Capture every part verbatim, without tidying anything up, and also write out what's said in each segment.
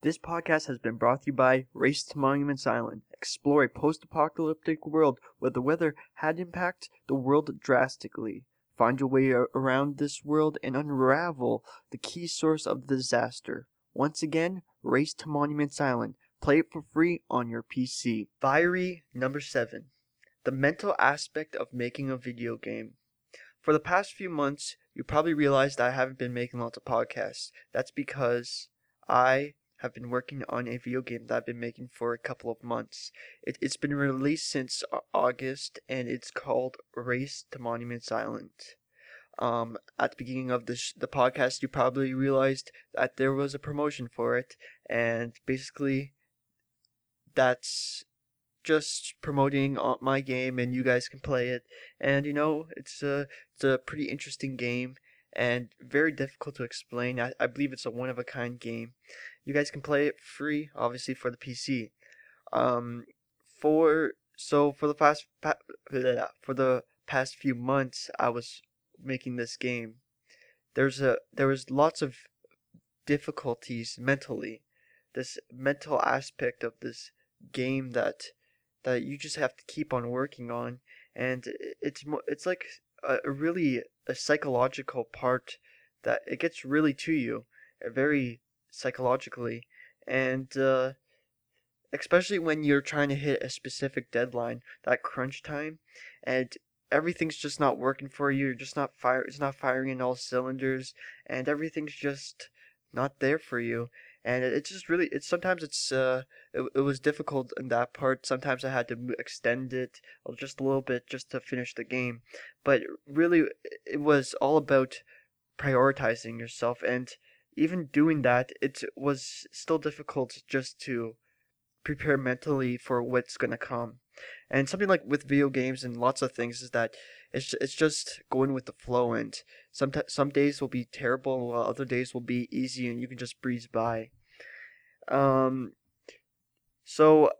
This podcast has been brought to you by Race to Monuments Island. Explore a post-apocalyptic world where the weather had impacted the world drastically. Find your way around this world and unravel the key source of the disaster. Once again, Race to Monuments Island. Play it for free on your P C. Fiery number seven. The mental aspect of making a video game. For the past few months, you probably realized I haven't been making lots of podcasts. That's because I have been working on a video game that I've been making for a couple of months. It, it's been released since August, and it's called Race to Monuments Island. Um, at the beginning of this the podcast, you probably realized that there was a promotion for it, and basically, that's just promoting my game, and you guys can play it. And you know, it's a it's a pretty interesting game and very difficult to explain. I, I believe it's a one of a kind game. You guys can play it free, obviously, for the P C. Um, for so for the past for the past few months, I was making this game. There's a there was lots of difficulties mentally. This mental aspect of this game that that you just have to keep on working on, and it's it's like a, a really a psychological part that it gets really to you, very psychologically, and uh, especially when you're trying to hit a specific deadline, that crunch time, and everything's just not working for you. You're just not fire. It's not firing in all cylinders, and everything's just not there for you. And it's just really. It's sometimes it's uh. It, it was difficult in that part. Sometimes I had to extend it just a little bit just to finish the game, but really it was all about prioritizing yourself, and even doing that, it was still difficult just to prepare mentally for what's gonna come. And something like with video games and lots of things is that it's it's just going with the flow, and some some days will be terrible while other days will be easy and you can just breeze by. Um so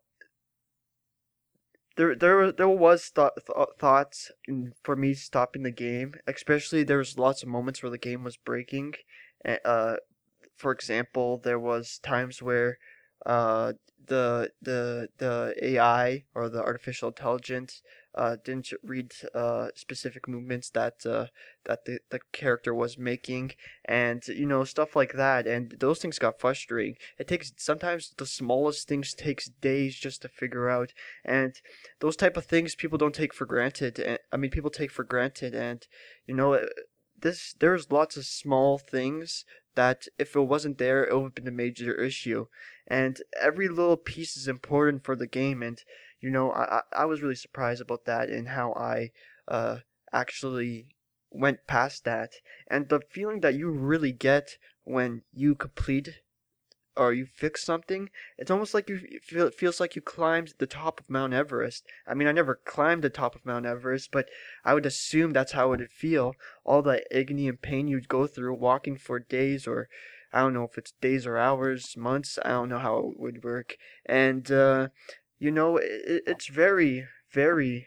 there there there was th- th- thoughts in, for me stopping the game, especially there was lots of moments where the game was breaking. Uh for example, there was times where uh, the the the A I, or the artificial intelligence, uh, didn't read uh, specific movements that uh, that the, the character was making, and you know, stuff like that, and those things got frustrating. It takes sometimes the smallest things takes days just to figure out, and those type of things people don't take for granted. And, I mean, people take for granted, and you know, this there's lots of small things that if it wasn't there, it would have been a major issue. And every little piece is important for the game. And, you know, I, I was really surprised about that and how I uh, actually went past that. And the feeling that you really get when you complete or you fix something, it's almost like you feel it feels like you climbed the top of Mount Everest. I mean, I never climbed the top of Mount Everest, but I would assume that's how it would feel. All the agony and pain you'd go through walking for days, or I don't know if it's days or hours, months. I don't know how it would work. And uh, you know, it, it's very, very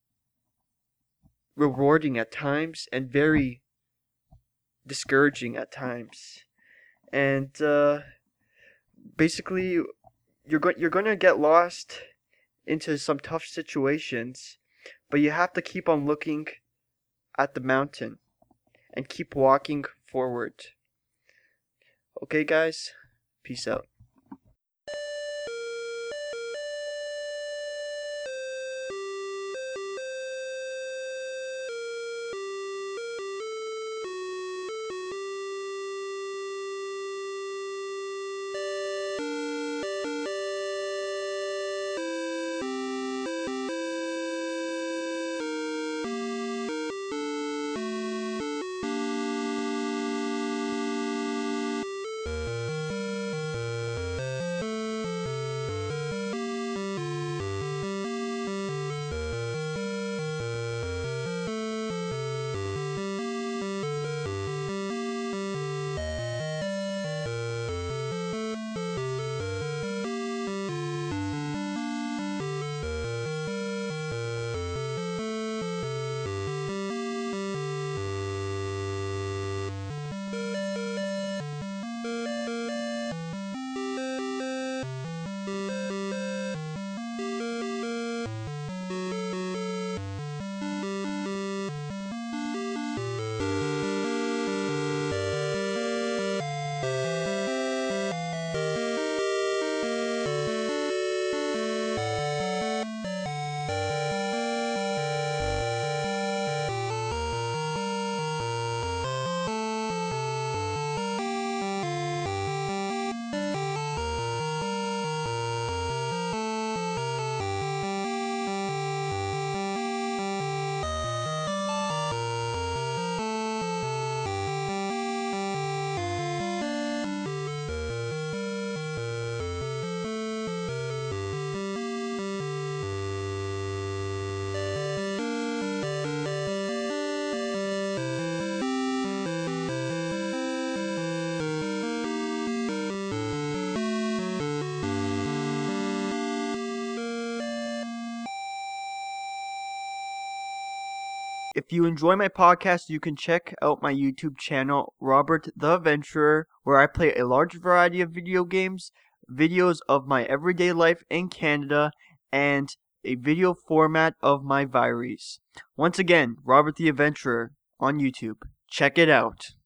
rewarding at times and very discouraging at times. And uh, basically, you're going you're going to get lost into some tough situations, but you have to keep on looking at the mountain and keep walking forward. Okay, guys? Peace out. If you enjoy my podcast, you can check out my YouTube channel, Robert the Adventurer, where I play a large variety of video games, videos of my everyday life in Canada, and a video format of my Viries. Once again, Robert the Adventurer on YouTube. Check it out.